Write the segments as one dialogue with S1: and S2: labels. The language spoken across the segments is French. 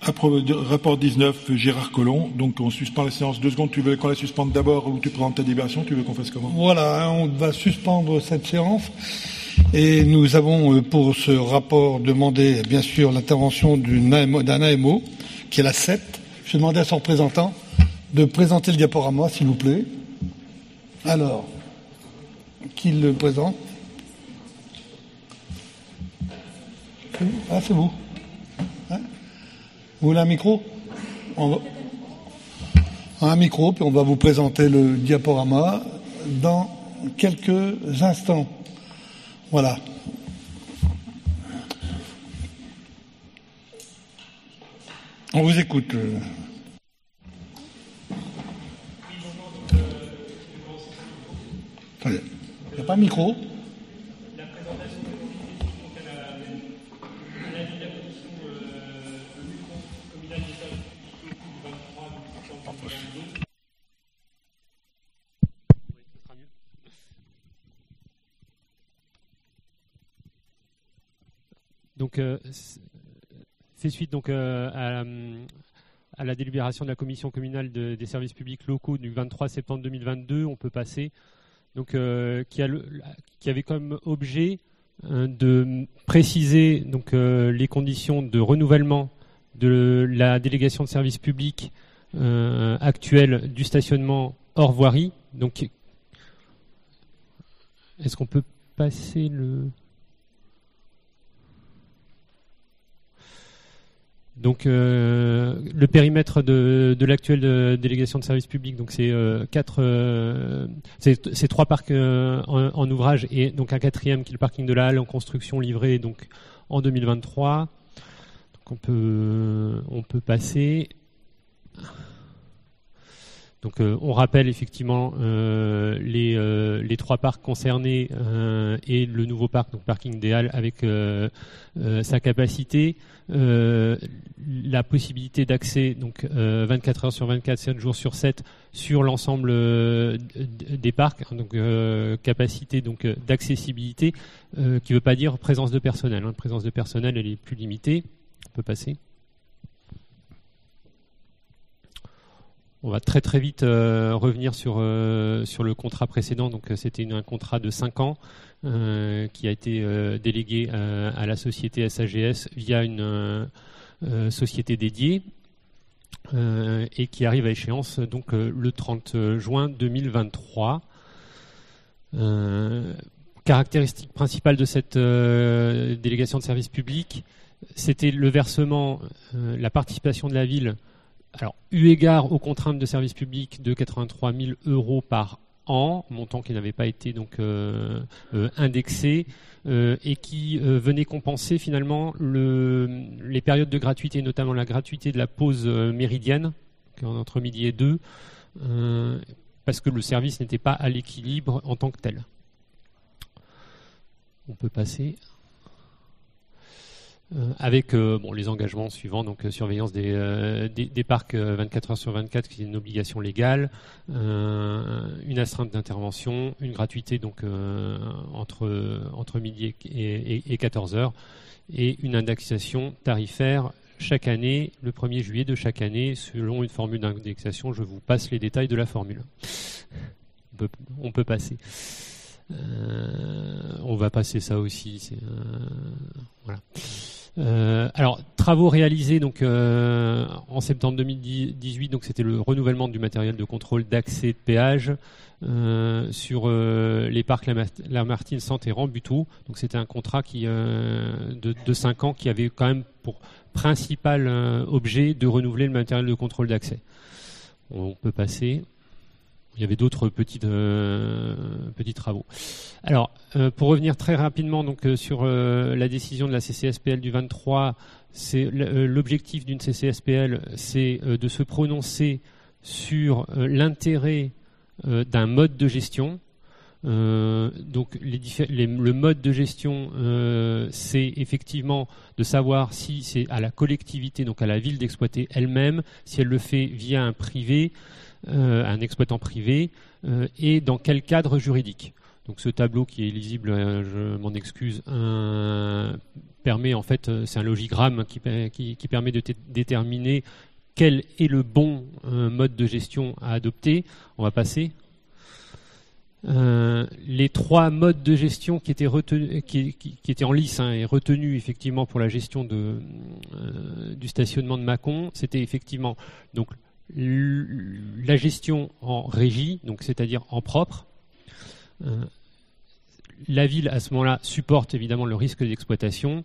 S1: Rapport 19, Gérard Collomb. Donc on suspend la séance 2 secondes. Tu veux qu'on la suspende d'abord ou tu présentes ta délibération? Tu veux qu'on fasse comment?
S2: Voilà, on va suspendre cette séance. Et nous avons pour ce rapport demandé bien sûr l'intervention d'un AMO, qui est la 7. Je vais demander à son représentant de présenter le diaporama, s'il vous plaît. Alors, qui le présente? Ah, c'est vous. Hein? Vous voulez un micro? Un micro, puis on va vous présenter le diaporama dans quelques instants. Voilà. On vous écoute. Attendez. Il n'y a pas de micro.
S3: Donc, fait suite donc, à la délibération de la commission communale des services publics locaux du 23 septembre 2022, on peut passer, donc, qui avait comme objet de préciser donc, les conditions de renouvellement de la délégation de services publics actuelle du stationnement hors voirie. Donc, est-ce qu'on peut passer le... Donc le périmètre de l'actuelle délégation de services publics, donc c'est c'est 3 parcs en ouvrage et donc un 4e qui est le parking de la Halle en construction livré donc en 2023. Donc on peut passer. Donc on rappelle effectivement les 3 parcs concernés et le nouveau parc, donc parking des Halles avec sa capacité, la possibilité d'accès donc 24 heures sur 24, 7 jours sur 7 sur l'ensemble des parcs, hein, donc capacité donc d'accessibilité qui ne veut pas dire présence de personnel. Hein. Présence de personnel, elle est plus limitée. On peut passer. On va très très vite revenir sur le contrat précédent. Donc c'était un contrat de 5 ans qui a été délégué à la société SAGS via une société dédiée et qui arrive à échéance donc le 30 juin 2023. Caractéristique principale de cette délégation de services publics, c'était le versement, la participation de la ville. Alors, eu égard aux contraintes de service public de 83 000 € par an, montant qui n'avait pas été donc indexé et qui venait compenser finalement les périodes de gratuité, notamment la gratuité de la pause méridienne entre midi et 2, parce que le service n'était pas à l'équilibre en tant que tel. On peut passer. Avec les engagements suivants, donc surveillance des parcs 24 heures sur 24, qui est une obligation légale, une astreinte d'intervention, une gratuité donc entre midi et 14 heures, et une indexation tarifaire chaque année, le 1er juillet de chaque année, selon une formule d'indexation. Je vous passe les détails de la formule. On peut passer. On va passer ça aussi. Voilà. Alors, travaux réalisés donc en septembre 2018, donc c'était le renouvellement du matériel de contrôle d'accès de péage sur les parcs Lamartine, Sante et Rambuteau. Donc c'était un contrat de 5 ans qui avait quand même pour principal objet de renouveler le matériel de contrôle d'accès. On peut passer. Il y avait d'autres petits travaux. Alors, pour revenir très rapidement donc sur la décision de la CCSPL du 23, c'est l'objectif d'une CCSPL, c'est de se prononcer sur l'intérêt d'un mode de gestion. Donc le mode de gestion, c'est effectivement de savoir si c'est à la collectivité, donc à la ville d'exploiter elle-même, si elle le fait via un privé, un exploitant privé, et dans quel cadre juridique. Donc ce tableau qui est lisible, je m'en excuse, permet en fait, c'est un logigramme qui permet de déterminer quel est le bon mode de gestion à adopter. On va passer. Les 3 modes de gestion qui étaient retenus, qui étaient en lice et retenus effectivement pour la gestion du stationnement de Mâcon, c'était effectivement donc la gestion en régie, donc c'est-à-dire en propre. La ville à ce moment-là supporte évidemment le risque d'exploitation.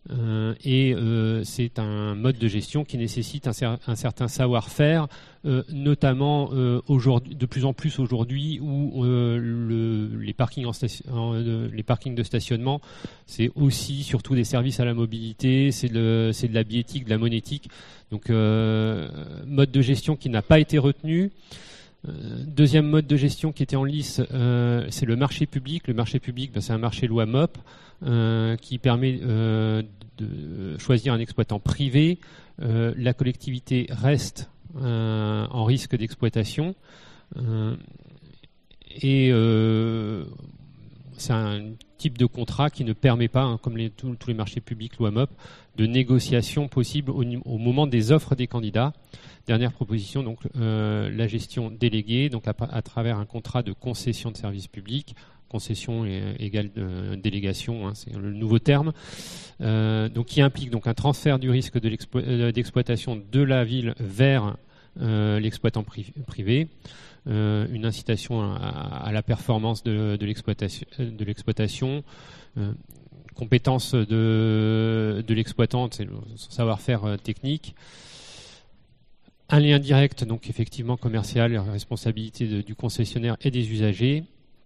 S3: C'est un mode de gestion qui nécessite un certain savoir-faire, notamment aujourd'hui, de plus en plus aujourd'hui où les parkings de stationnement, c'est aussi surtout des services à la mobilité, c'est de la biétique, de la monétique. Donc mode de gestion qui n'a pas été retenu. Deuxième mode de gestion qui était en lice, c'est le marché public. Le marché public, c'est un marché loi MOP qui permet de choisir un exploitant privé. La collectivité reste en risque d'exploitation c'est un type de contrat qui ne permet pas, comme tous les marchés publics loi MOP, de négociation possible au moment des offres des candidats. Dernière proposition, donc la gestion déléguée, donc à travers un contrat de concession de service public. Concession égale délégation, c'est le nouveau terme, donc qui implique donc un transfert du risque d'exploitation de la ville vers l'exploitant privé, une incitation à la performance de l'exploitation, compétence de l'exploitant, c'est son savoir-faire technique. Un lien direct, donc effectivement commercial, la responsabilité du concessionnaire et des usagers.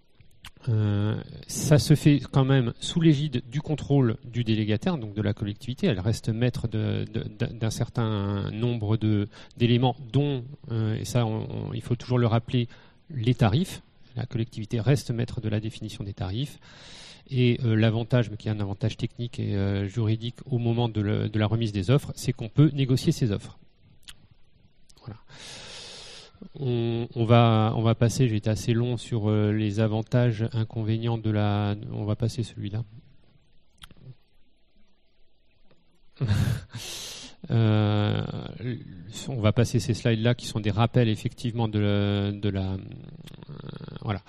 S3: Ça se fait quand même sous l'égide du contrôle du délégataire, donc de la collectivité. Elle reste maître d'un certain nombre d'éléments, dont, et ça il faut toujours le rappeler, les tarifs. La collectivité reste maître de la définition des tarifs. Et l'avantage, mais qui est un avantage technique et juridique au moment de la remise des offres, c'est qu'on peut négocier ces offres. Voilà. On va passer, j'ai été assez long sur les avantages, inconvénients on va passer celui-là. On va passer ces slides-là qui sont des rappels effectivement voilà.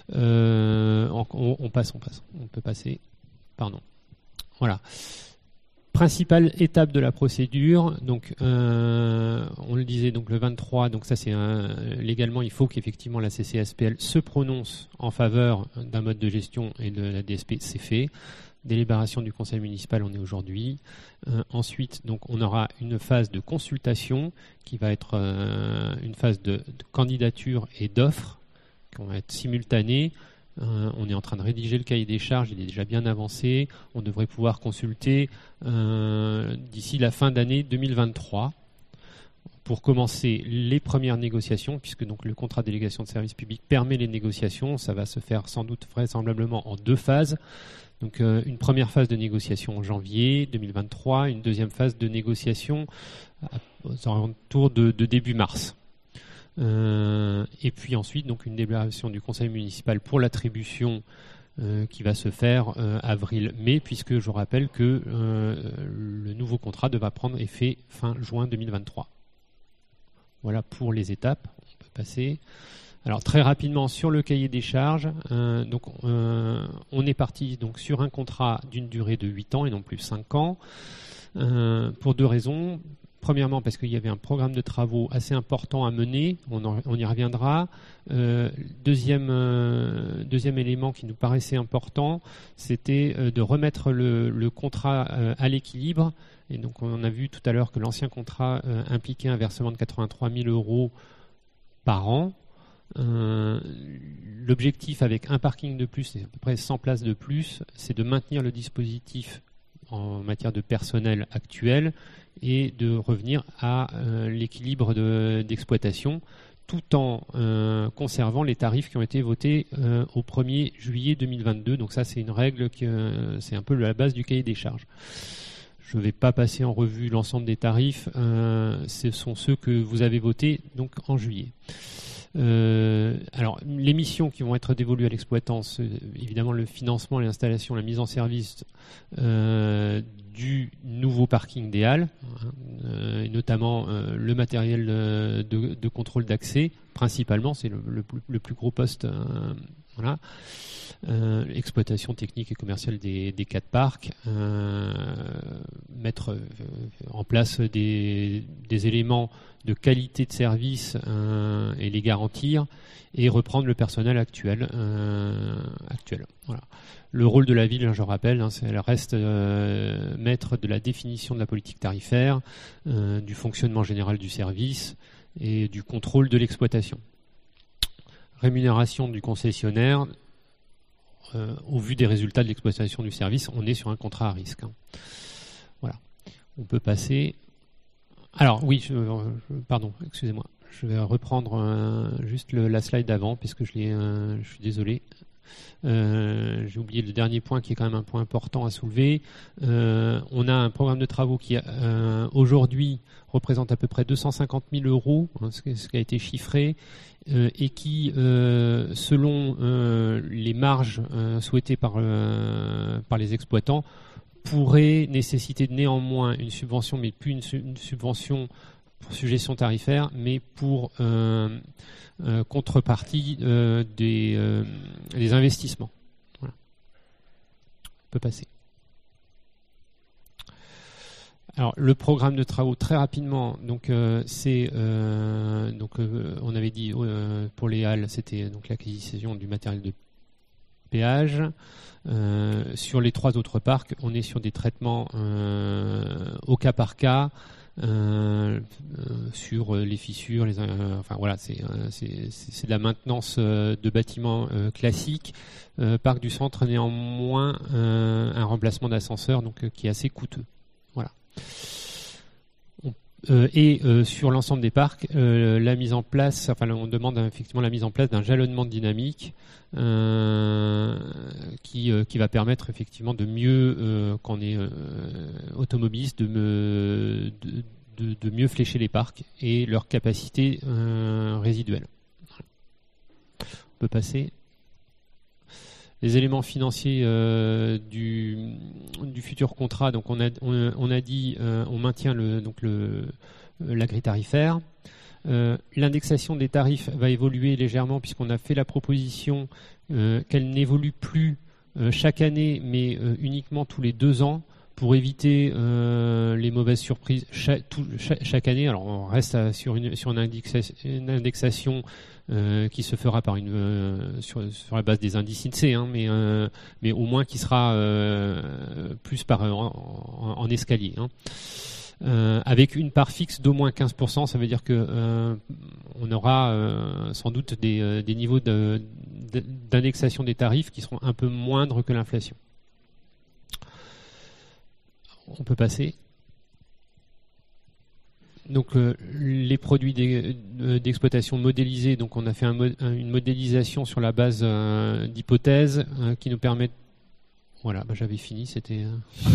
S3: On passe. On peut passer. Pardon. Voilà. Principale étape de la procédure, donc on le disait, donc le 23, donc ça c'est légalement il faut qu'effectivement la CCSPL se prononce en faveur d'un mode de gestion et de la DSP, c'est fait. Délibération du conseil municipal, on est aujourd'hui. Ensuite, donc on aura une phase de consultation qui va être une phase de candidature et d'offre qui vont être simultanées. On est en train de rédiger le cahier des charges, il est déjà bien avancé. On devrait pouvoir consulter d'ici la fin d'année 2023 pour commencer les premières négociations, puisque donc le contrat de délégation de service public permet les négociations. Ça va se faire sans doute vraisemblablement en 2 phases. Donc une première phase de négociation en janvier 2023, une deuxième phase de négociation aux alentours de début mars. Et puis ensuite donc une délibération du conseil municipal pour l'attribution qui va se faire avril-mai, puisque je rappelle que le nouveau contrat devra prendre effet fin juin 2023. Voilà pour les étapes. On peut passer. Alors très rapidement sur le cahier des charges, on est parti donc sur un contrat d'une durée de 8 ans et non plus 5 ans, pour 2 raisons. Premièrement, parce qu'il y avait un programme de travaux assez important à mener, on y reviendra. Deuxième élément qui nous paraissait important, c'était de remettre le contrat à l'équilibre. Et donc on a vu tout à l'heure que l'ancien contrat impliquait un versement de 83 000 € par an. L'objectif avec un parking de plus, c'est à peu près 100 places de plus, c'est de maintenir le dispositif en matière de personnel actuel et de revenir à l'équilibre d'exploitation tout en conservant les tarifs qui ont été votés au 1er juillet 2022. Donc ça, c'est une règle, c'est un peu la base du cahier des charges. Je ne vais pas passer en revue l'ensemble des tarifs, ce sont ceux que vous avez votés donc en juillet. Alors, les missions qui vont être dévolues à l'exploitant, c'est évidemment le financement, l'installation, la mise en service du nouveau parking des Halles, et notamment le matériel de contrôle d'accès, principalement, c'est le plus gros poste. Voilà. Exploitation technique et commerciale des 4 parcs, mettre en place des éléments de qualité de service et les garantir, et reprendre le personnel actuel. Voilà. Le rôle de la ville, je rappelle, elle reste maître de la définition de la politique tarifaire, du fonctionnement général du service et du contrôle de l'exploitation. Rémunération du concessionnaire. Au vu des résultats de l'exploitation du service, on est sur un contrat à risque. Voilà. On peut passer. Alors oui, pardon, excusez-moi. Je vais reprendre juste la slide d'avant, puisque je suis désolé. J'ai oublié le dernier point qui est quand même un point important à soulever. On a un programme de travaux qui aujourd'hui représente à peu près 250 000 euros, ce qui a été chiffré, et qui, selon les marges souhaitées par les exploitants, pourrait nécessiter néanmoins une subvention, mais plus une subvention pour suggestion tarifaire, mais pour contrepartie des investissements. Voilà. On peut passer. Alors le programme de travaux très rapidement, donc c'est on avait dit pour les halles, c'était donc l'acquisition du matériel de péage. Sur les 3 autres parcs, on est sur des traitements au cas par cas. Sur les fissures, enfin voilà, c'est de la maintenance de bâtiments classiques. Parc du Centre, néanmoins, un remplacement d'ascenseur, donc qui est assez coûteux. Voilà. Et sur l'ensemble des parcs, la mise en place, enfin on demande effectivement la mise en place d'un jalonnement dynamique qui va permettre effectivement de mieux, quand on est automobiliste, de mieux flécher les parcs et leur capacité résiduelle. On peut passer. Les éléments financiers du futur contrat, donc on a dit on maintient la grille tarifaire. L'indexation des tarifs va évoluer légèrement puisqu'on a fait la proposition qu'elle n'évolue plus chaque année, mais uniquement tous les 2 ans pour éviter les mauvaises surprises chaque année. Alors on reste sur une indexation qui se fera par sur la base des indices INSEE, mais au moins qui sera plus en escalier. Avec une part fixe d'au moins 15%, ça veut dire que on aura sans doute des niveaux d'indexation des tarifs qui seront un peu moindres que l'inflation. On peut passer. Donc les produits d'exploitation modélisés, donc on a fait une modélisation sur la base d'hypothèses qui nous permettent. Voilà, j'avais fini, c'était.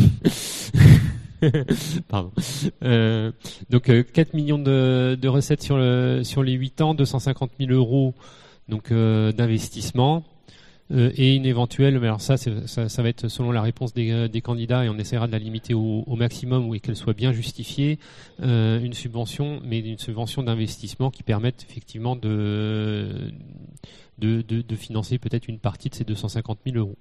S3: Pardon. Donc 4 millions de recettes sur les 8 ans, 250 000 euros donc d'investissement. Et une éventuelle, mais alors ça va être selon la réponse des candidats et on essaiera de la limiter au maximum et qu'elle soit bien justifiée, une subvention, mais une subvention d'investissement qui permette effectivement de financer peut-être une partie de ces 250 000 euros.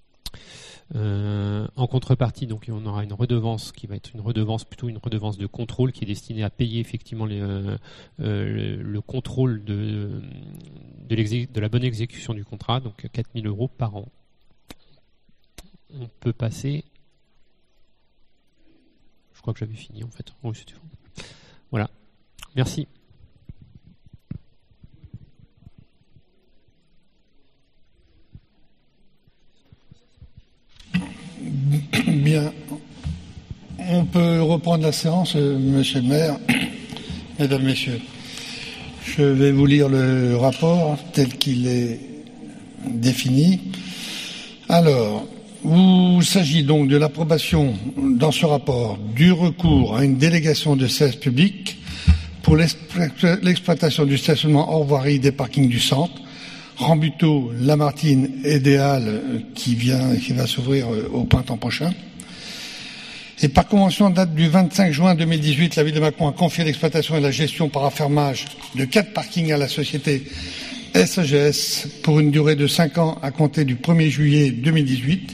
S3: En contrepartie, donc on aura une redevance qui va être une redevance de contrôle qui est destinée à payer effectivement le contrôle de la bonne exécution du contrat, donc 4 000 euros par an. On peut passer. Je crois que j'avais fini en fait. Oui, c'était bon. Voilà. Merci.
S2: Bien. On peut reprendre la séance, monsieur le maire, mesdames, messieurs. Je vais vous lire le rapport tel qu'il est défini. Alors, il s'agit donc de l'approbation dans ce rapport du recours à une délégation de service public pour l'exploitation du stationnement hors voirie des parkings du centre, Rambuteau, Lamartine et des Halles qui va s'ouvrir au printemps prochain. Et par convention, date du 25 juin 2018, la ville de Mâcon a confié l'exploitation et la gestion par affermage de 4 parkings à la société SAGS pour une durée de 5 ans à compter du 1er juillet 2018.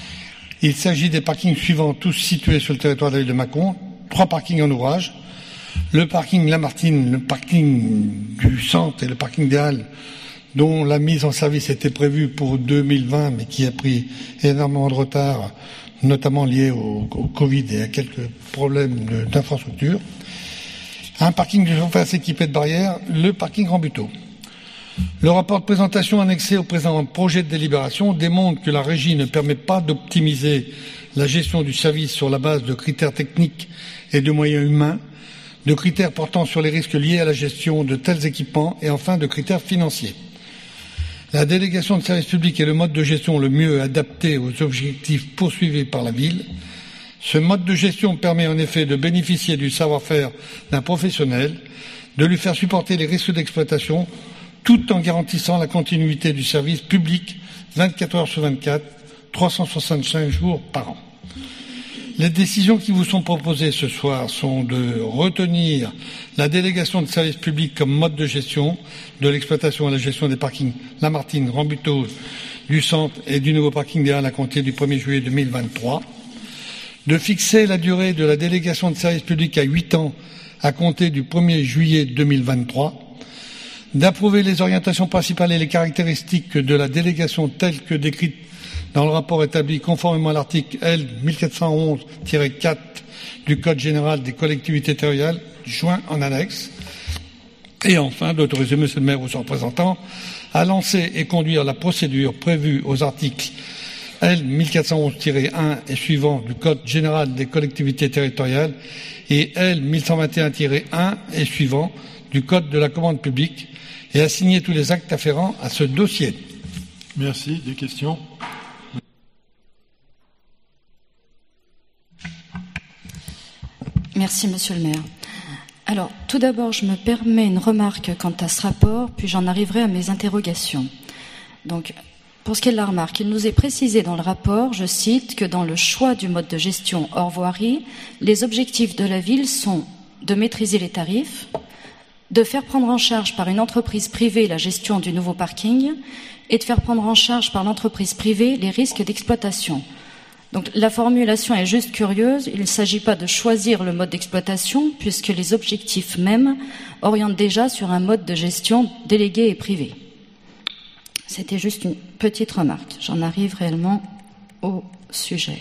S2: Il s'agit des parkings suivants, tous situés sur le territoire de la ville de Mâcon. 3 parkings en ouvrage. Le parking Lamartine, le parking du centre et le parking des Halles, dont la mise en service était prévue pour 2020, mais qui a pris énormément de retard, notamment lié au Covid et à quelques problèmes d'infrastructure. Un parking de surface équipé de barrières, le parking Rambuteau. Le rapport de présentation annexé au présent projet de délibération démontre que la régie ne permet pas d'optimiser la gestion du service sur la base de critères techniques et de moyens humains, de critères portant sur les risques liés à la gestion de tels équipements et enfin de critères financiers. La délégation de service public est le mode de gestion le mieux adapté aux objectifs poursuivis par la ville. Ce mode de gestion permet en effet de bénéficier du savoir-faire d'un professionnel, de lui faire supporter les risques d'exploitation, tout en garantissant la continuité du service public 24 heures sur 24, 365 jours par an. Les décisions qui vous sont proposées ce soir sont de retenir la délégation de service public comme mode de gestion de l'exploitation et la gestion des parkings Lamartine, Rambuteau, du centre et du nouveau parking des Halles à compter du 1er juillet 2023, de fixer la durée de la délégation de service public à 8 ans à compter du 1er juillet 2023, d'approuver les orientations principales et les caractéristiques de la délégation telles que décrites dans le rapport établi conformément à l'article L. 1411-4 du Code général des collectivités territoriales, joint en annexe. Et enfin, d'autoriser M. le maire ou son représentant à lancer et conduire la procédure prévue aux articles L. 1411-1 et suivants du Code général des collectivités territoriales et L. 1121-1 et suivants du Code de la commande publique et à signer tous les actes afférents à ce dossier.
S1: Merci. Des questions ?
S4: Merci, Monsieur le maire. Alors, tout d'abord, je me permets une remarque quant à ce rapport, puis j'en arriverai à mes interrogations. Donc, pour ce qui est de la remarque, il nous est précisé dans le rapport, je cite, que dans le choix du mode de gestion hors voirie, les objectifs de la ville sont de maîtriser les tarifs, de faire prendre en charge par une entreprise privée la gestion du nouveau parking et de faire prendre en charge par l'entreprise privée les risques d'exploitation. Donc la formulation est juste curieuse, il ne s'agit pas de choisir le mode d'exploitation puisque les objectifs mêmes orientent déjà sur un mode de gestion délégué et privé. C'était juste une petite remarque, j'en arrive réellement au sujet.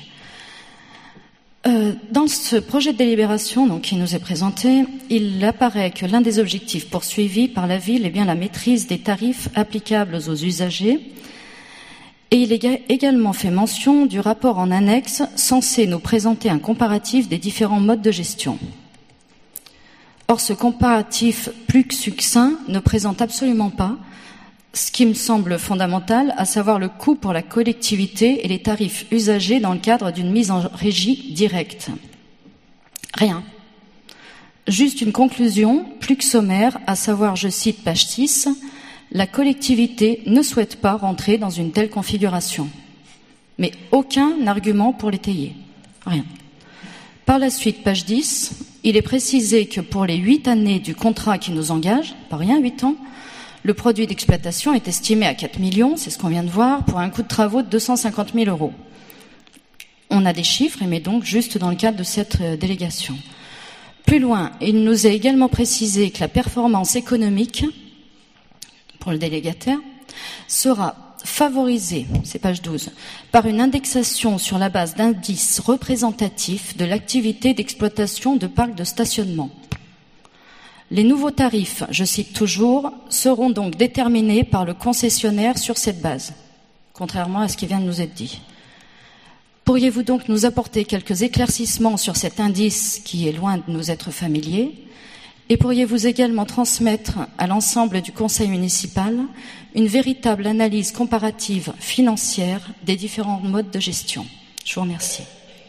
S4: Dans ce projet de délibération donc, qui nous est présenté, il apparaît que l'un des objectifs poursuivis par la ville est bien la maîtrise des tarifs applicables aux usagers. Et il est également fait mention du rapport en annexe censé nous présenter un comparatif des différents modes de gestion. Or, ce comparatif plus que succinct ne présente absolument pas ce qui me semble fondamental, à savoir le coût pour la collectivité et les tarifs usagés dans le cadre d'une mise en régie directe. Rien. Juste une conclusion plus que sommaire, à savoir, je cite page 6, la collectivité ne souhaite pas rentrer dans une telle configuration. Mais aucun argument pour l'étayer. Rien. Par la suite, page 10, il est précisé que pour les 8 années du contrat qui nous engage, pas rien, 8 ans, le produit d'exploitation est estimé à 4 millions, c'est ce qu'on vient de voir, pour un coût de travaux de 250 000 €. On a des chiffres, mais donc juste dans le cadre de cette délégation. Plus loin, il nous est également précisé que la performance économique, pour le délégataire, sera favorisée, c'est page 12, par une indexation sur la base d'indices représentatifs de l'activité d'exploitation de parcs de stationnement. Les nouveaux tarifs, je cite toujours, seront donc déterminés par le concessionnaire sur cette base, contrairement à ce qui vient de nous être dit. Pourriez-vous donc nous apporter quelques éclaircissements sur cet indice qui est loin de nous être familier ? Et pourriez-vous également transmettre à l'ensemble du conseil municipal une véritable analyse comparative financière des différents modes de gestion ?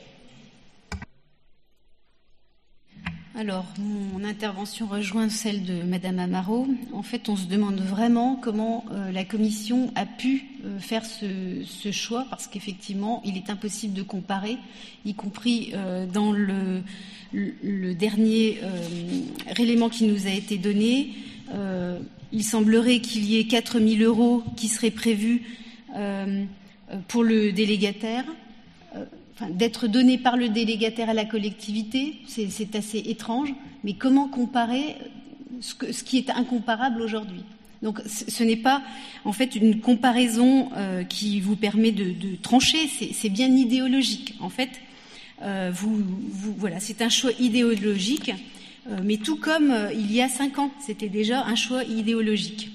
S4: Je vous remercie.
S5: Alors, mon intervention rejoint celle de Madame Amaro. En fait, on se demande vraiment comment la Commission a pu faire ce choix, parce qu'effectivement, il est impossible de comparer, y compris dans le dernier élément qui nous a été donné. Il semblerait qu'il y ait 4 000 € qui seraient prévus pour le délégataire. D'être donné par le délégataire à la collectivité, c'est assez étrange, mais comment comparer ce qui est incomparable aujourd'hui? Donc ce n'est pas en fait une comparaison qui vous permet de trancher, c'est bien idéologique. En fait, voilà, c'est un choix idéologique, mais tout comme il y a 5 ans, c'était déjà un choix idéologique.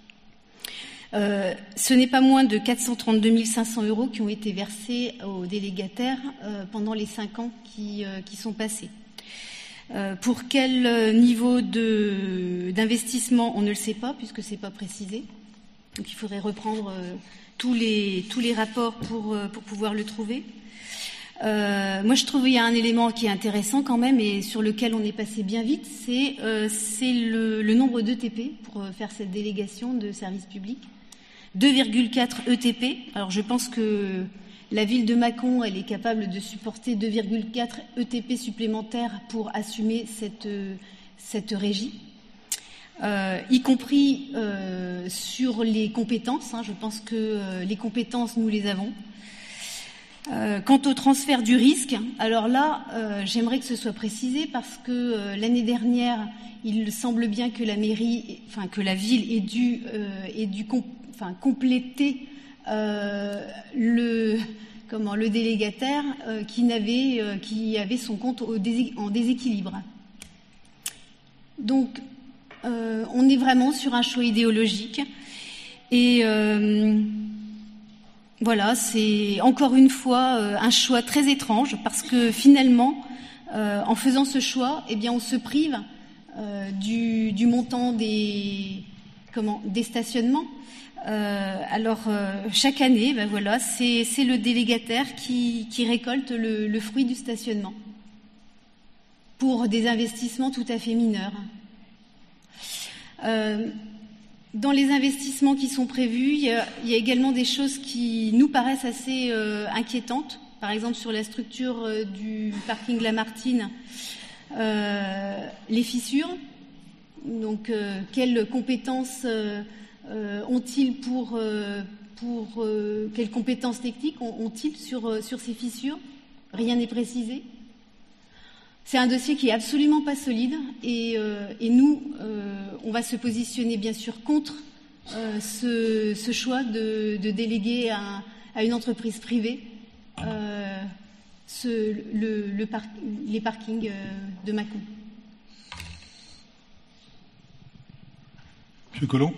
S5: Ce n'est pas moins de 432 500 € qui ont été versés aux délégataires pendant les 5 ans qui sont passés. Pour quel niveau d'investissement, on ne le sait pas, puisque c'est pas précisé. Donc il faudrait reprendre tous les rapports pour pouvoir le trouver. Moi, je trouve qu'il y a un élément qui est intéressant quand même et sur lequel on est passé bien vite, c'est le nombre d'ETP pour faire cette délégation de services publics. 2,4 ETP. Alors je pense que la ville de Mâcon, elle est capable de supporter 2,4 ETP supplémentaires pour assumer cette régie, y compris sur les compétences. Je pense que les compétences, nous les avons. Quant au transfert du risque, alors là, j'aimerais que ce soit précisé parce que l'année dernière, il semble bien que la mairie, que la ville ait dû compléter le délégataire qui avait son compte en déséquilibre. Donc, on est vraiment sur un choix idéologique et voilà, c'est encore une fois un choix très étrange parce que finalement, en faisant ce choix, eh bien, on se prive du montant des stationnements. Chaque année, voilà, c'est le délégataire qui récolte le fruit du stationnement pour des investissements tout à fait mineurs. Dans les investissements qui sont prévus, il y a également des choses qui nous paraissent assez inquiétantes. Par exemple, sur la structure du parking Lamartine, les fissures. Donc, quelles compétences ont-ils quelles compétences techniques ont-ils sur ces fissures? Rien n'est précisé. C'est un dossier qui est absolument pas solide et nous, on va se positionner bien sûr contre ce choix de déléguer à une entreprise privée les parkings de Mâcon.
S2: Monsieur Collomb.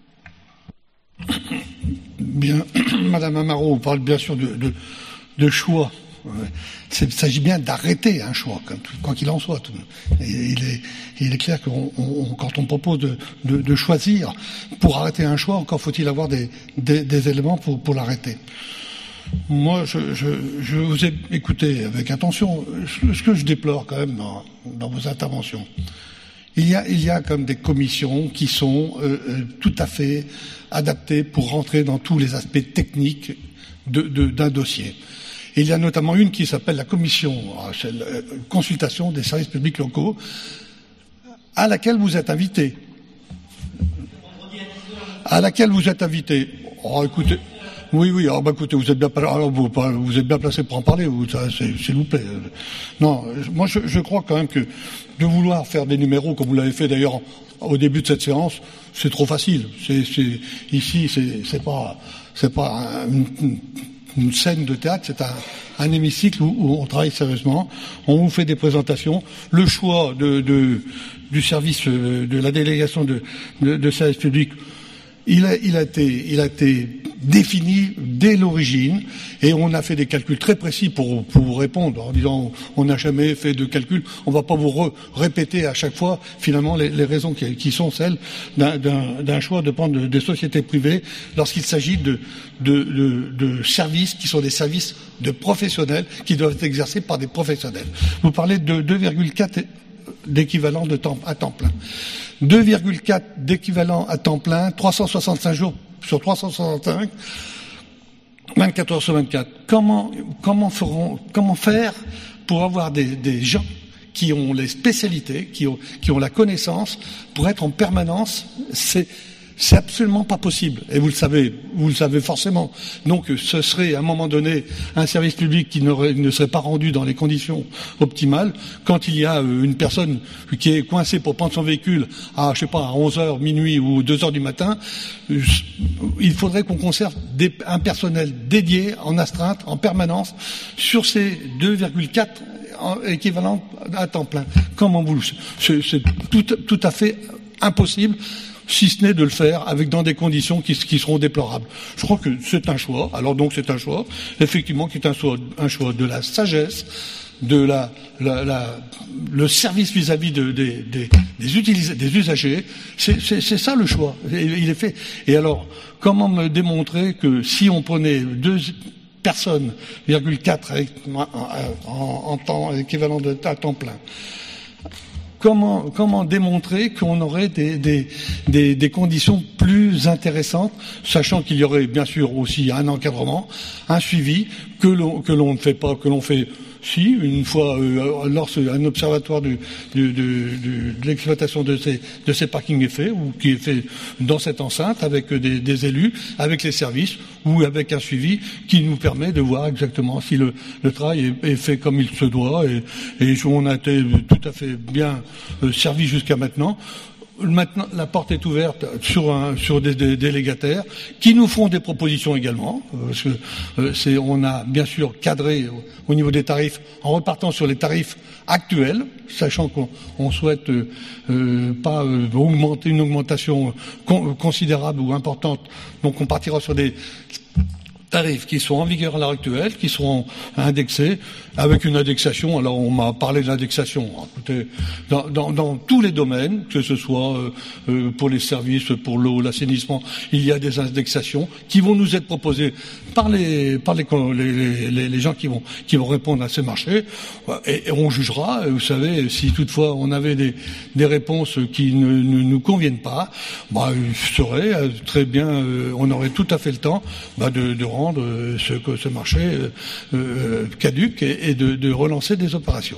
S2: Bien, Madame Amaro, on parle bien sûr de choix. Il s'agit bien d'arrêter un choix, quoi qu'il en soit. Il est clair que quand on propose de choisir, pour arrêter un choix, encore faut-il avoir des éléments pour l'arrêter. Moi, je vous ai écouté avec attention. Ce que je déplore quand même dans vos interventions, il y a comme des commissions qui sont tout à fait adaptées pour rentrer dans tous les aspects techniques d'un dossier. Et il y a notamment une qui s'appelle la commission consultation des services publics locaux, à laquelle vous êtes invité. Oh, écoutez. Oui. Écoutez, vous êtes bien placé pour en parler. S'il vous plaît. Non, moi je crois quand même que de vouloir faire des numéros comme vous l'avez fait d'ailleurs au début de cette séance, c'est trop facile. Ici, c'est pas une scène de théâtre, c'est un hémicycle où on travaille sérieusement. On vous fait des présentations. Le choix du service de la délégation de service public, il a été défini dès l'origine et on a fait des calculs très précis pour vous répondre en disant on n'a jamais fait de calcul, on va pas vous répéter à chaque fois finalement les raisons qui sont celles d'un choix de prendre des sociétés privées lorsqu'il s'agit de services qui sont des services de professionnels qui doivent être exercés par des professionnels. Vous parlez de 2,4 d'équivalent à temps plein. 2,4 d'équivalent à temps plein, 365 jours sur 365, 24 heures sur 24. Comment faire pour avoir des gens qui ont les spécialités, qui ont la connaissance, pour être en permanence? C'est absolument pas possible. Et vous le savez forcément. Donc, ce serait, à un moment donné, un service public qui ne serait pas rendu dans les conditions optimales. Quand il y a une personne qui est coincée pour prendre son véhicule à 11h, minuit ou 2h du matin, il faudrait qu'on conserve un personnel dédié, en astreinte, en permanence, sur ces 2,4 équivalents à temps plein. C'est tout à fait impossible, si ce n'est de le faire dans des conditions qui seront déplorables. Je crois que c'est un choix. Alors donc c'est un choix, effectivement, qui est un choix de la sagesse, de le service vis-à-vis des usagers. C'est ça le choix. Il est fait. Et alors, comment me démontrer que si on prenait 2 personnes, 0,4 en temps équivalent à temps plein, comment démontrer qu'on aurait des conditions plus intéressantes, sachant qu'il y aurait bien sûr aussi un encadrement, un suivi que l'on ne fait pas, que l'on fait une fois lorsqu'un observatoire de l'exploitation de ces parkings est fait, ou qui est fait dans cette enceinte avec des élus, avec les services, ou avec un suivi qui nous permet de voir exactement si le travail est fait comme il se doit, et on a été tout à fait bien servi jusqu'à maintenant. Maintenant, la porte est ouverte sur des délégataires qui nous font des propositions également, parce que on a bien sûr cadré au niveau des tarifs en repartant sur les tarifs actuels, sachant qu'on souhaite pas augmenter une augmentation considérable ou importante. Donc on partira sur des tarifs qui sont en vigueur à l'heure actuelle, qui seront indexés, avec une indexation. Alors on m'a parlé de l'indexation. Écoutez, dans tous les domaines, que ce soit pour les services, pour l'eau, l'assainissement, il y a des indexations qui vont nous être proposées par les gens qui vont répondre à ces marchés, et on jugera. Vous savez, si toutefois on avait des réponses qui ne nous conviennent pas, je saurais très bien, on aurait tout à fait le temps de rendre ce marché caduc et de relancer des opérations.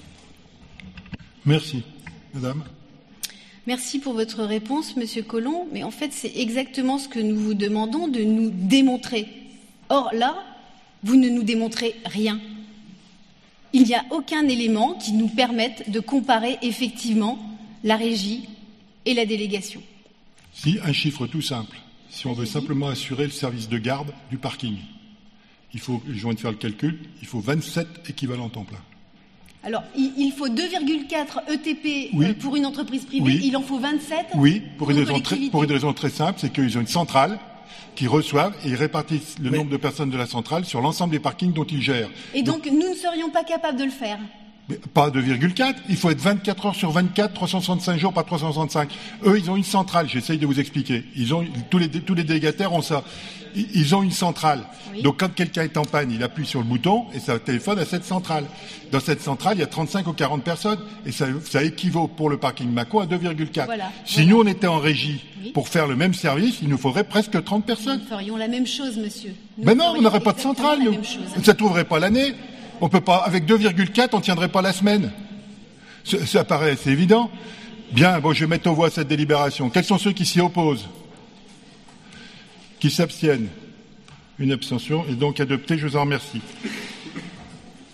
S1: Merci. Madame.
S5: Merci pour votre réponse, Monsieur Collomb. Mais en fait, c'est exactement ce que nous vous demandons de nous démontrer. Or, là, vous ne nous démontrez rien. Il n'y a aucun élément qui nous permette de comparer effectivement la régie et la délégation.
S1: Si, un chiffre tout simple. Si on veut simplement assurer le service de garde du parking, je viens de faire le calcul, il faut 27 équivalents temps plein.
S5: Alors, il faut 2,4 ETP pour une entreprise privée,
S1: oui.
S5: Il en faut 27
S1: Oui, pour une raison très simple, c'est qu'ils ont une centrale qui reçoivent et ils répartissent le nombre de personnes de la centrale sur l'ensemble des parkings dont ils gèrent.
S5: Et donc nous ne serions pas capables de le faire?
S1: Mais pas 2,4, il faut être 24 heures sur 24, 365 jours par 365. Eux, ils ont une centrale, j'essaye de vous expliquer. Tous les délégataires ont ça. Ils ont une centrale. Oui. Donc quand quelqu'un est en panne, il appuie sur le bouton et ça téléphone à cette centrale. Dans cette centrale, il y a 35 ou 40 personnes et ça équivaut pour le parking Mako à 2,4. Si nous, on était en régie pour faire le même service, il nous faudrait presque 30 personnes.
S5: Nous ferions la même chose, monsieur.
S1: Mais non, on n'aurait pas de centrale. Ça ne trouverait pas l'année. On peut pas, avec 2,4, on tiendrait pas la semaine. Ça paraît assez évident. Bien, je vais mettre aux voix cette délibération. Quels sont ceux qui s'y opposent? Qui s'abstiennent? Une abstention est donc adoptée, je vous en remercie.